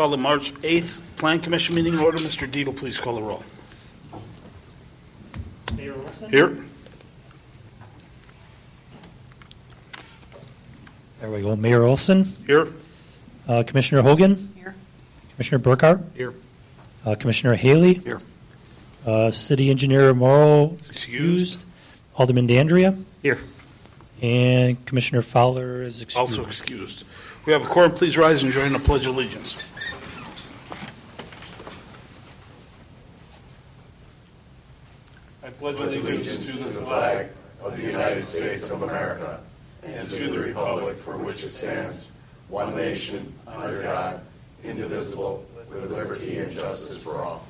Call the March 8th Plan Commission meeting in order. Mr. Dietl, please call the roll. Mayor Olson? Here. There we go. Mayor Olson? Here. Commissioner Hogan? Here. Commissioner Burkhart? Here. Commissioner Haley? Here. City Engineer Morrow? Excused. Alderman Dandria? Here. And Commissioner Fowler is excused. Also excused. We have a quorum. Please rise and join the Pledge of Allegiance. I pledge allegiance to the flag of the United States of America and to the republic for which it stands, one nation, under God, indivisible, with liberty and justice for all.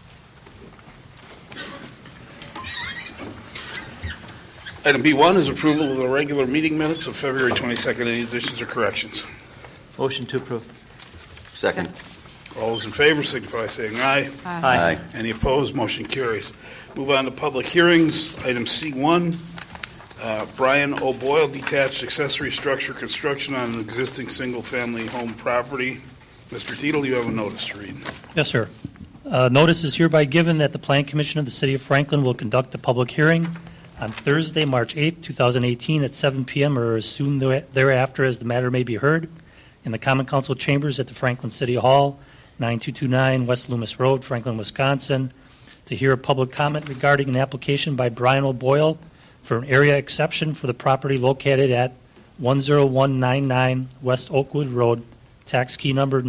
Item B1 is approval of the regular meeting minutes of February 22nd. Any additions or corrections? Motion to approve. Second. All those in favor signify by saying aye. Aye. Any opposed? Motion carries. Move on to public hearings. Item C1, Brian O'Boyle, detached accessory structure construction on an existing single-family home property. Mr. Dietl, you have a notice to read. Yes, sir. Notice is hereby given that the Plan Commission of the City of Franklin will conduct a public hearing on Thursday, March 8, 2018 at 7 p.m. or as soon thereafter as the matter may be heard in the Common Council Chambers at the Franklin City Hall, 9229 West Loomis Road, Franklin, Wisconsin, to hear a public comment regarding an application by Brian O'Boyle for an area exception for the property located at 10199 West Oakwood Road, tax key number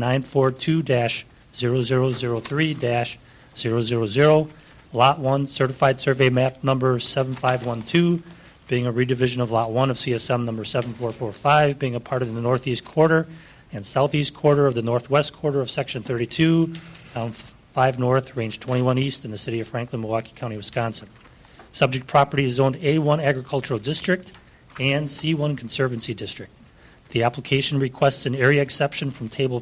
942-0003-000, Lot 1, certified survey map number 7512, being a redivision of Lot 1 of CSM number 7445, being a part of the northeast quarter and southeast quarter of the northwest quarter of Section 32, Town 5 North, Range 21 East in the city of Franklin, Milwaukee County, Wisconsin. Subject property is zoned A1 Agricultural District and C1 Conservancy District. The application requests an area exception from Table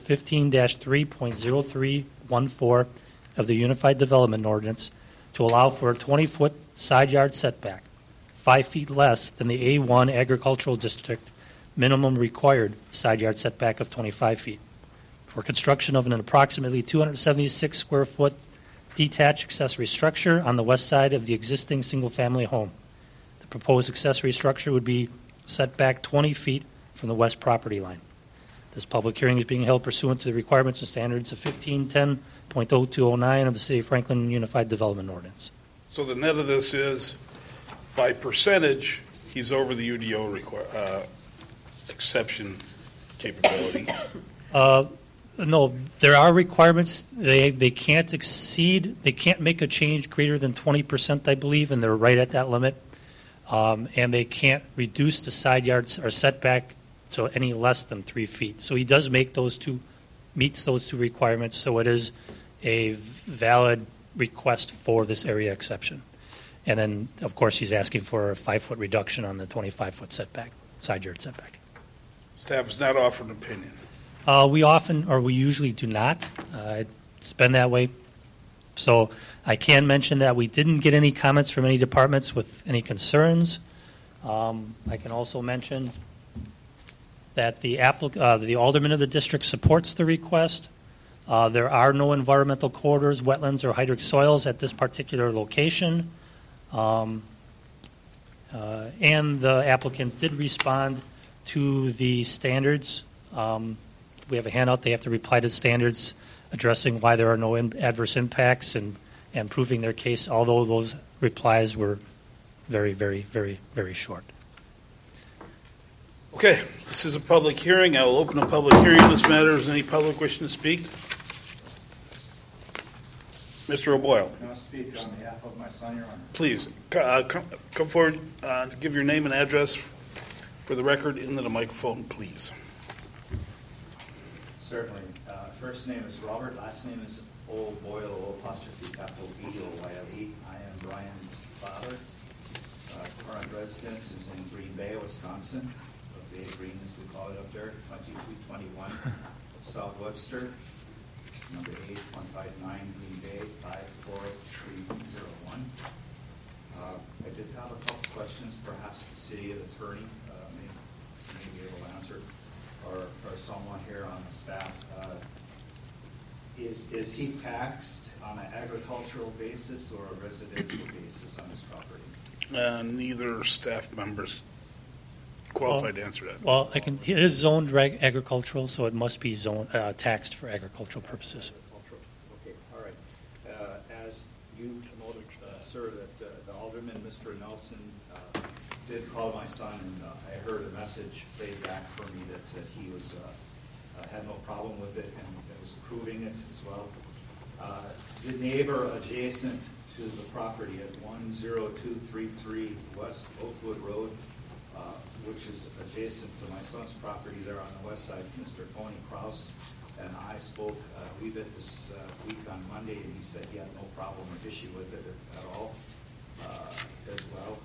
15-3.0314 of the Unified Development Ordinance to allow for a 20-foot side yard setback, 5 feet less than the A1 Agricultural District minimum required side yard setback of 25 feet, for construction of an approximately 276 square foot detached accessory structure on the west side of the existing single-family home. The proposed accessory structure would be set back 20 feet from the west property line. This public hearing is being held pursuant to the requirements and standards of 1510.0209 of the City of Franklin Unified Development Ordinance. So the net of this is, by percentage, he's over the UDO exception capability. No, there are requirements. They can't exceed, they can't make a change greater than 20%, I believe, and they're right at that limit. And they can't reduce the side yards or setback to any less than 3 feet. So he does make meets those two requirements, so it is a valid request for this area exception. And then, of course, he's asking for a 5-foot reduction on the 25-foot setback, side yard setback. Staff has not offered an opinion. We usually do not. It's been that way. So I can mention that we didn't get any comments from any departments with any concerns. I can also mention that the alderman of the district supports the request. There are no environmental corridors, wetlands, or hydric soils at this particular location. And the applicant did respond to the standards. We have a handout. They have to reply to standards addressing why there are no adverse impacts and proving their case, although those replies were very, very, very, very short. Okay, this is a public hearing. I will open a public hearing on this matter. Is any public wishing to speak? Mr. O'Boyle. Can I speak on behalf of my son, Your Honor? Please, come forward, give your name and address for the record into the microphone, please. Certainly. First name is Robert, last name is O'Boyle, apostrophe capital B-O-Y-L-E. I am Brian's father. Current residence is in Green Bay, Wisconsin. Bay Green, as we call it up there, 2221 South Webster, number 8159 Green Bay, 54301. I did have a couple questions, perhaps the city attorney may be able to answer, or someone here on the staff. Is he taxed on an agricultural basis or a residential basis on his property? Neither staff members qualified to answer that. Well, it is zoned agricultural, so it must be taxed for agricultural purposes. Okay, all right. As you noted, sir, that the alderman, Mr. Nelson, did call my son, and I heard a message played back for me that said he was had no problem with it and was approving it as well. The neighbor adjacent to the property at 10233 West Oakwood Road, which is adjacent to my son's property there on the west side, Mr. Tony Kraus, and I spoke a wee bit this week on Monday, and he said he had no problem or issue with it at all as well.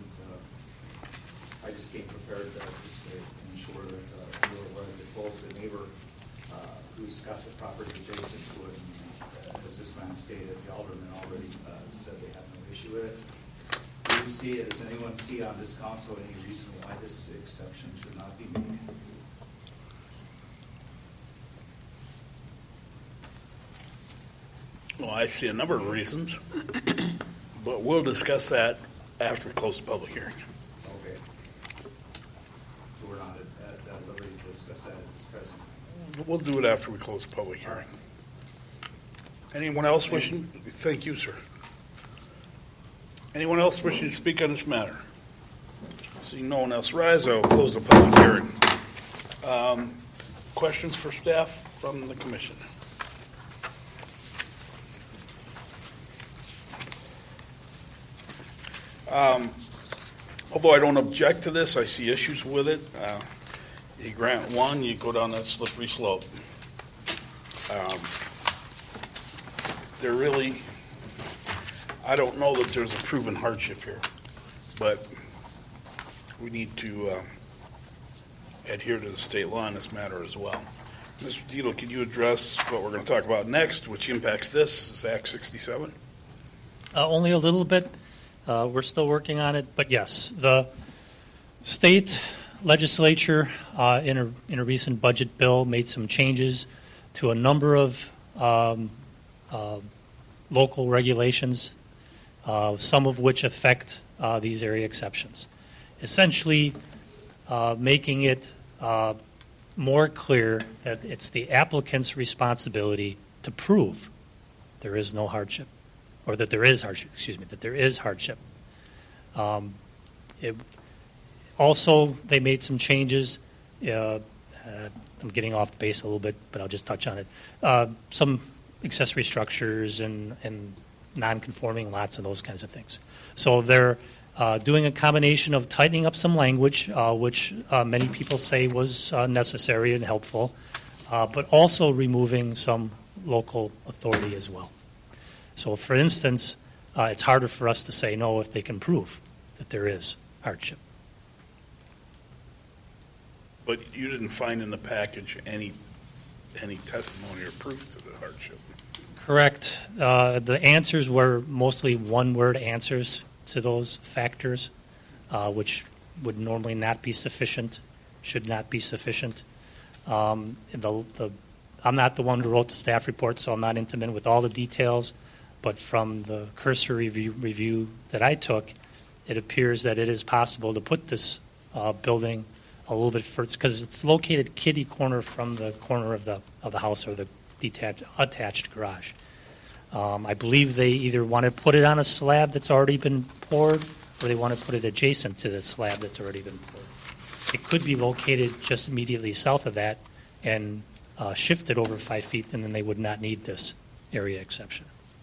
I just came prepared just to ensure that we were aware that both the neighbor who's got the property adjacent to it, and as this man stated, the alderman already said they have no issue with it. Do you see, does anyone see on this council any reason why this exception should not be made? Well, I see a number of reasons, but we'll discuss that after we close the public hearing. Okay. So we're not at liberty to discuss that at this present time. We'll do it after we close the public hearing. Anyone else wishing? Thank you, sir. Anyone else wishing to speak on this matter? Seeing no one else rise, I will close the public hearing. Questions for staff from the commission? Although I don't object to this, I see issues with it. You grant one, you go down that slippery slope. There really, I don't know that there's a proven hardship here, but we need to adhere to the state law in this matter as well. Mr. Dietel, can you address what we're going to talk about next, which impacts this? Is Act 67? Only a little bit. We're still working on it, but yes, the state legislature in a recent budget bill made some changes to a number of local regulations, some of which affect these area exceptions. Essentially, making it more clear that it's the applicant's responsibility to prove there is no hardship, or that there is hardship, that there is hardship. Also, they made some changes. I'm getting off base a little bit, but I'll just touch on it. Some accessory structures and non-conforming lots and those kinds of things. So they're doing a combination of tightening up some language, which many people say was necessary and helpful, but also removing some local authority as well. So, for instance, it's harder for us to say no if they can prove that there is hardship. But you didn't find in the package any testimony or proof to the hardship. Correct. The answers were mostly one-word answers to those factors, which would normally not be sufficient, should not be sufficient. I'm not the one who wrote the staff report, so I'm not intimate with all the details, but from the cursory review that I took, it appears that it is possible to put this building a little bit further, because it's located kitty corner from the corner of the house or the attached garage. I believe they either want to put it on a slab that's already been poured, or they want to put it adjacent to the slab that's already been poured. It could be located just immediately south of that and shifted over 5 feet, and then they would not need this area exception.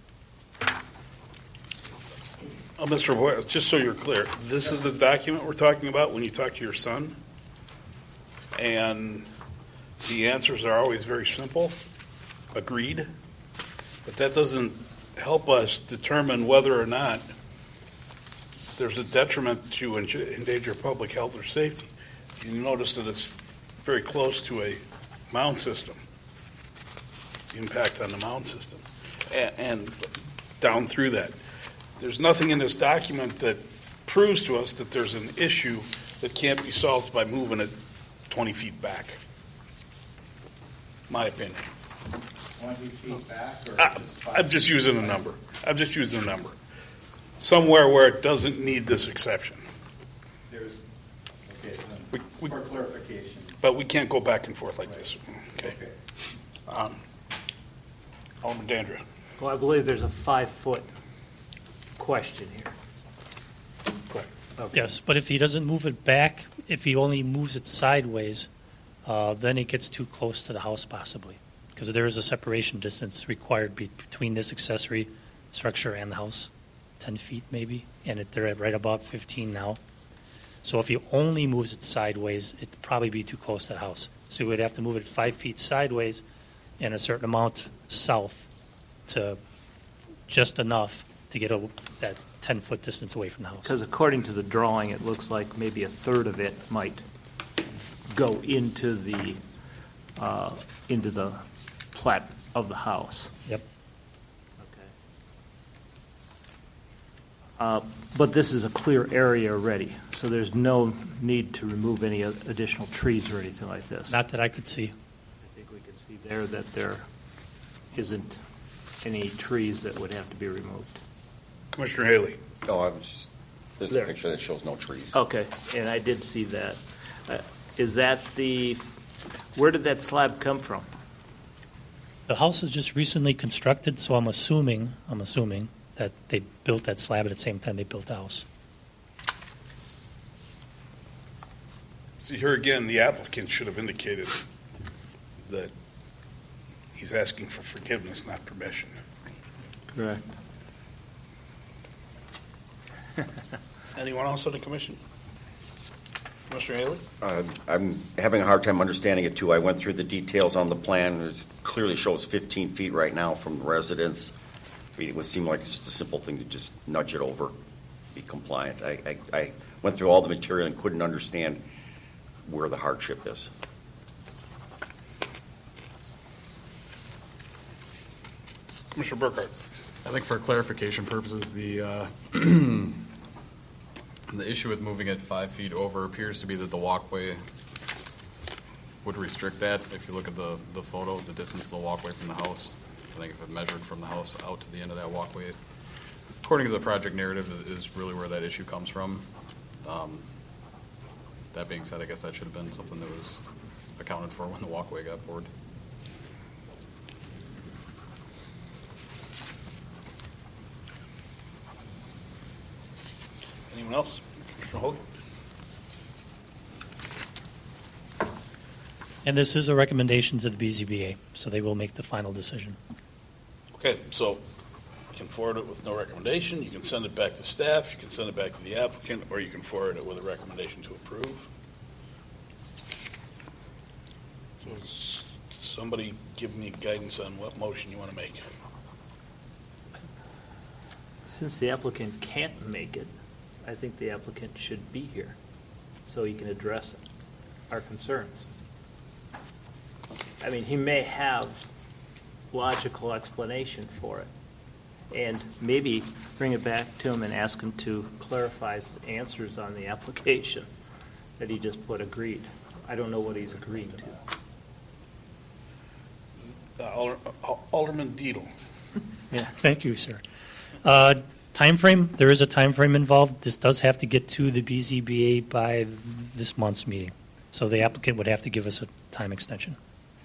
Mr. Boyle, just so you're clear, this is the document we're talking about when you talk to your son, and the answers are always very simple, agreed, but that doesn't help us determine whether or not there's a detriment to endanger public health or safety. You notice that it's very close to a mound system, the impact on the mound system, and down through that. There's nothing in this document that proves to us that there's an issue that can't be solved by moving it 20 feet back. My opinion. 20 feet back or I- just 5 I'm just feet using a away? number. I'm just using a number. Somewhere where it doesn't need this exception. There's, okay, We- for clarification. But we can't go back and forth like this. Okay. Alderman Dandria. Well, I believe there's a 5-foot question here. Correct. Yes, but if he doesn't move it back, if he only moves it sideways, then it gets too close to the house possibly. Because there is a separation distance required between this accessory structure and the house, 10 feet maybe, and they're at right above 15 now. So if he only moves it sideways, it'd probably be too close to the house. So he would have to move it 5 feet sideways and a certain amount south to just enough to get that 10-foot distance away from the house. Because according to the drawing, it looks like maybe a third of it might go into the plat of the house. Yep. Okay. But this is a clear area already, so there's no need to remove any additional trees or anything like this. Not that I could see. I think we can see there that there isn't any trees that would have to be removed. Commissioner Haley. No, I was just, there's a There. picture that shows no trees. Okay, and I did see that. Is that where did that slab come from? The house is just recently constructed, so I'm assuming that they built that slab at the same time they built the house. See, here again, the applicant should have indicated that he's asking for forgiveness, not permission. Correct. Anyone else on the commission? Commissioner Haley? I'm having a hard time understanding it, too. I went through the details on the plan. It clearly shows 15 feet right now from the residence. I mean, it would seem like it's just a simple thing to just nudge it over, be compliant. I went through all the material and couldn't understand where the hardship is. Commissioner Burkhardt? I think for clarification purposes, the the issue with moving it 5 feet over appears to be that the walkway would restrict that. If you look at the photo, the distance of the walkway from the house, I think if it measured from the house out to the end of that walkway, according to the project narrative, is really where that issue comes from. That being said, I guess that should have been something that was accounted for when the walkway got poured. Anyone else? Commissioner Hogan? And this is a recommendation to the BZBA, so they will make the final decision. Okay, so you can forward it with no recommendation, you can send it back to staff, you can send it back to the applicant, or you can forward it with a recommendation to approve. So somebody give me guidance on what motion you want to make. Since the applicant can't make it, I think the applicant should be here so he can address our concerns. I mean, he may have logical explanation for it, and maybe bring it back to him and ask him to clarify his answers on the application that he just put agreed. I don't know what he's agreed to. Alderman Deedle. Yeah, thank you, sir. Time frame, there is a time frame involved. This does have to get to the BZBA by this month's meeting. So the applicant would have to give us a time extension.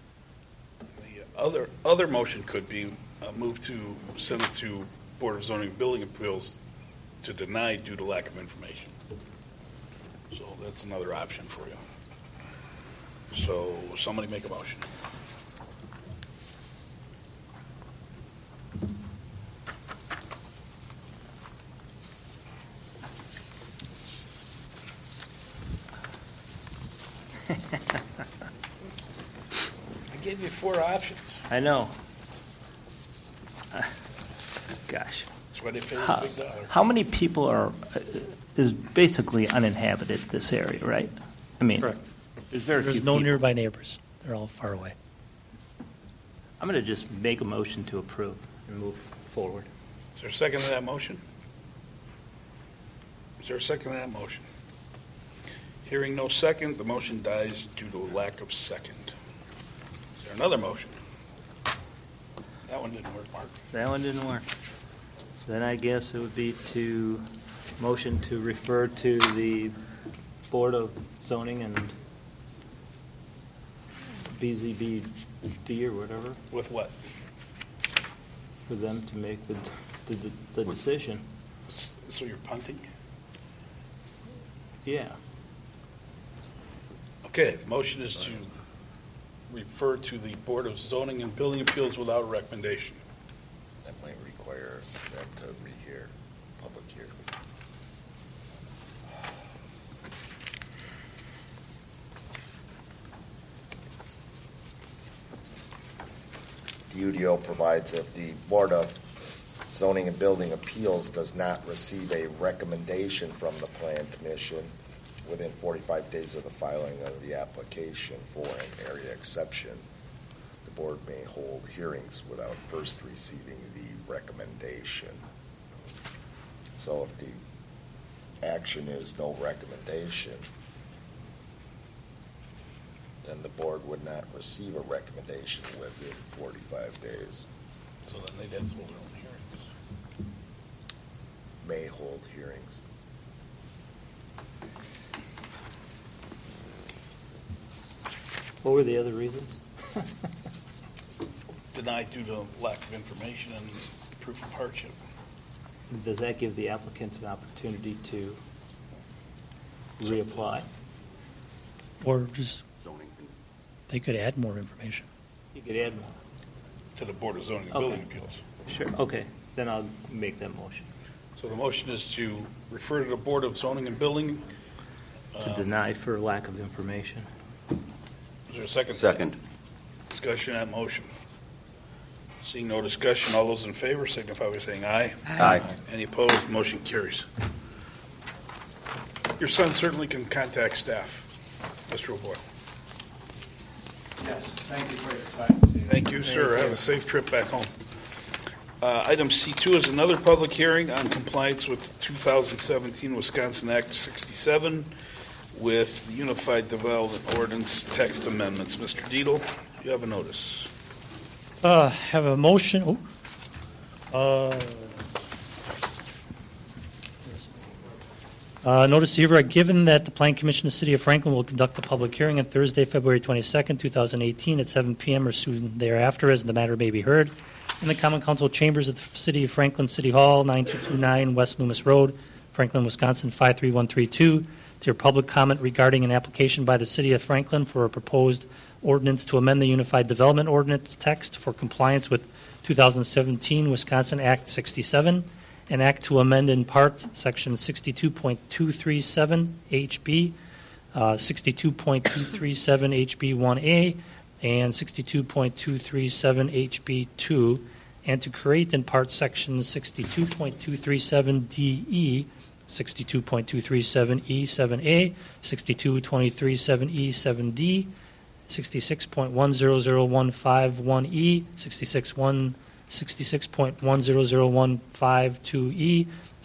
The other motion could be moved to send it to Board of Zoning and Building Appeals to deny due to lack of information. So that's another option for you. So somebody make a motion. I gave you 4 options. I know. Gosh. That's why they pay the big dollar. How many people is basically uninhabited, this area, right? I mean, Correct. there's very few There's no people. nearby neighbors. They're all far away. I'm going to just make a motion to approve and move forward. Is there a second to that motion? Is there a second to that motion? Hearing no second, the motion dies due to a lack of second. Is there another motion? That one didn't work, Mark. That one didn't work. Then I guess it would be to motion to refer to the Board of Zoning and BZBD or whatever With what? for them to make the decision. So you're punting? Yeah. Okay, the motion is to refer to the Board of Zoning and Building Appeals without a recommendation. That might require them to rehear, public hearing. The UDO provides if the Board of Zoning and Building Appeals does not receive a recommendation from the Plan Commission within 45 days of the filing of the application for an area exception, the board may hold hearings without first receiving the recommendation. So if the action is no recommendation, then the board would not receive a recommendation within 45 days. So then they'd have to hold their own hearings. May hold hearings. What were the other reasons? Denied due to lack of information and proof of hardship. Does that give the applicant an opportunity to reapply? Or just, they could add more information. You could add more. To the Board of Zoning and Okay. Building Appeals. Sure, okay, then I'll make that motion. So the motion is to refer to the Board of Zoning and Building. To deny for lack of information. Is there a second? Second. Discussion on motion. Seeing no discussion, all those in favor signify by saying aye. Aye. Any opposed? Motion carries. Your son certainly can contact staff, Mr. O'Boyle. Yes, thank you for your time. Thank you, sir. Have a safe trip back home. Item C2 is another public hearing on compliance with 2017 Wisconsin Act 67 with the Unified Development Ordinance text amendments. Mr. Dietl, you have a notice. Have a motion. Notice hereby given that the Plan Commission of the City of Franklin will conduct a public hearing on Thursday, February 22nd, 2018 at 7 p.m. or soon thereafter as the matter may be heard in the Common Council chambers of the City of Franklin City Hall, 9229 West Loomis Road, Franklin, Wisconsin 53132. To your public comment regarding an application by the City of Franklin for a proposed ordinance to amend the Unified Development Ordinance text for compliance with 2017 Wisconsin Act 67, an act to amend in part Section 62.237 HB, 62.237 HB 1A, and 62.237 HB 2, and to create in part Section 62.237 DE, 62.237 E7A, 62.237 E7D, 66.100151E, 66.100152E,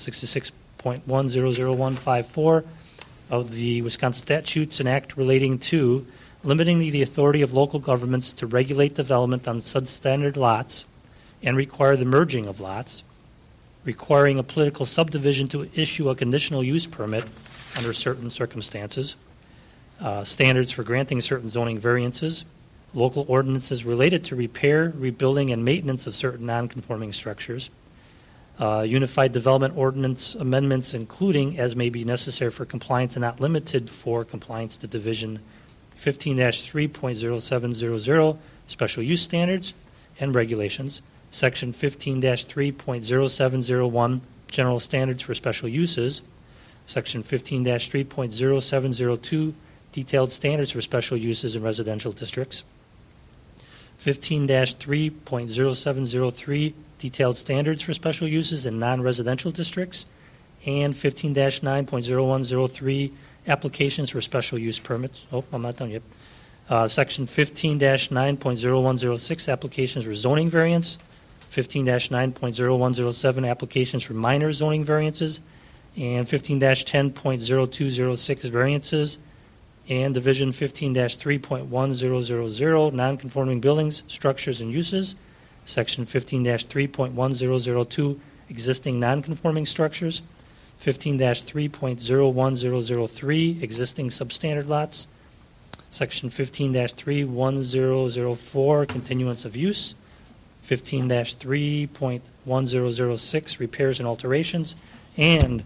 66.100154 of the Wisconsin statutes, an act relating to limiting the authority of local governments to regulate development on substandard lots and require the merging of lots, requiring a political subdivision to issue a conditional use permit under certain circumstances, standards for granting certain zoning variances, local ordinances related to repair, rebuilding, and maintenance of certain nonconforming structures, Unified Development Ordinance amendments, including as may be necessary for compliance and not limited for compliance to Division 15-3.0700, Special Use Standards and Regulations, Section 15-3.0701, General Standards for Special Uses, Section 15-3.0702, Detailed Standards for Special Uses in Residential Districts, 15-3.0703, Detailed Standards for Special Uses in Non-Residential Districts, and 15-9.0103, Applications for Special Use Permits. Oh, I'm not done yet. Section 15-9.0106, Applications for Zoning Variance, 15-9.0107, Applications for Minor Zoning Variances, and 15-10.0206, Variances, and Division 15-3.1000, Nonconforming Buildings, Structures, and Uses, Section 15-3.1002, existing nonconforming structures. 15-3.01003, existing substandard lots. Section 15-3.1004, continuance of use. 15-3.1006, repairs and alterations. And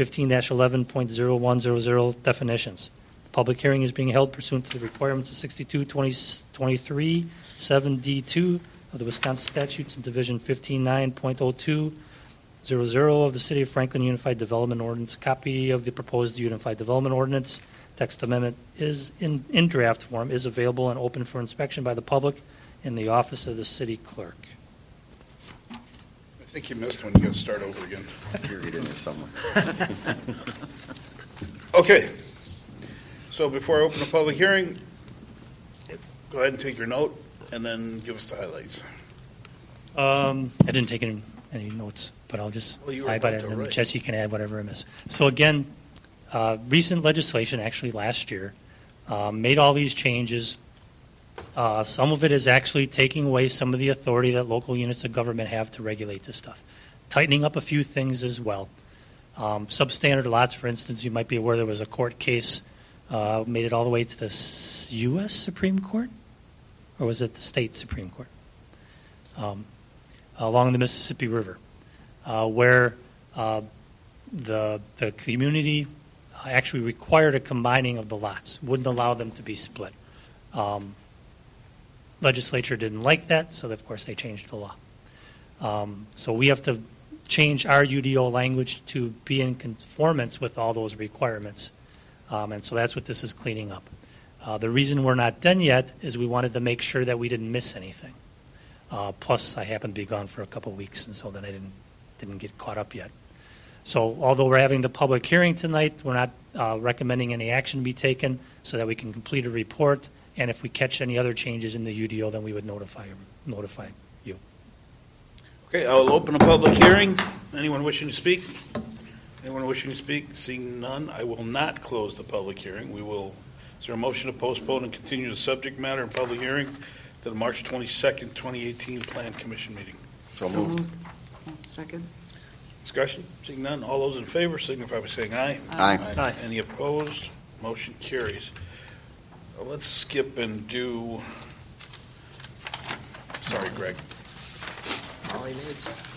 15-11.0100, definitions. The public hearing is being held pursuant to the requirements of 62-23 7D2 of the Wisconsin statutes and Division 15-9.0200 of the City of Franklin Unified Development Ordinance. Copy of the proposed Unified Development Ordinance text amendment is in draft form, is available and open for inspection by the public in the office of the city clerk. I think you missed one. You got to start over again. Period in there somewhere. Okay. So before I open the public hearing, go ahead and take your note and then give us the highlights. I didn't take any notes, but I'll just Well, you were highlight about it, to and write. Jesse can add whatever I miss. So again, recent legislation, actually last year, made all these changes. Some of it is actually taking away some of the authority that local units of government have to regulate this stuff. Tightening up a few things as well. Substandard lots, for instance, you might be aware there was a court case, made it all the way to the U.S. Supreme Court? Or was it the state Supreme Court? Along the Mississippi River, where the community actually required a combining of the lots, wouldn't allow them to be split. Legislature didn't like that, so of course they changed the law. So we have to change our UDO language to be in conformance with all those requirements. And so that's what this is cleaning up. The reason we're not done yet is we wanted to make sure that we didn't miss anything. Plus, I happened to be gone for a couple of weeks, and so then I didn't get caught up yet. So although we're having the public hearing tonight, we're not recommending any action be taken so that we can complete a report. And if we catch any other changes in the UDO, then we would notify you. Okay, I'll open a public hearing. Anyone wishing to speak? Anyone wishing to speak? Seeing none, I will not close the public hearing. Is there a motion to postpone and continue the subject matter and public hearing to the March 22nd, 2018 Plan Commission meeting? So moved. Second. Discussion? Seeing none, all those in favor signify by saying aye. Aye. Any opposed? Motion carries. Let's skip and do, sorry, Greg. Molly Maids.